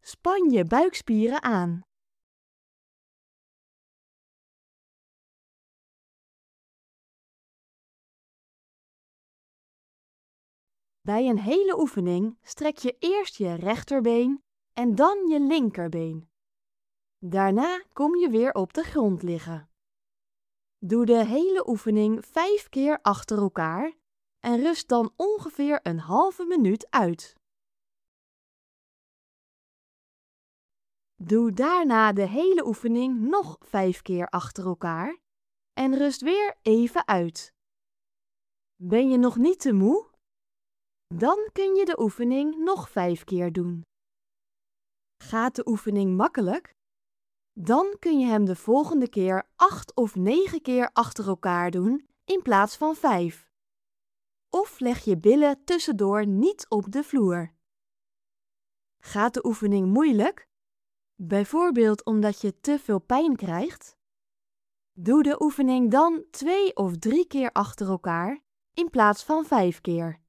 Span je buikspieren aan. Bij een hele oefening strek je eerst je rechterbeen en dan je linkerbeen. Daarna kom je weer op de grond liggen. Doe de hele oefening 5 keer achter elkaar en rust dan ongeveer een halve minuut uit. Doe daarna de hele oefening nog 5 keer achter elkaar en rust weer even uit. Ben je nog niet te moe? Dan kun je de oefening nog 5 keer doen. Gaat de oefening makkelijk? Dan kun je hem de volgende keer 8 of 9 keer achter elkaar doen in plaats van 5. Of leg je billen tussendoor niet op de vloer. Gaat de oefening moeilijk? Bijvoorbeeld omdat je te veel pijn krijgt? Doe de oefening dan 2 of 3 keer achter elkaar in plaats van 5 keer.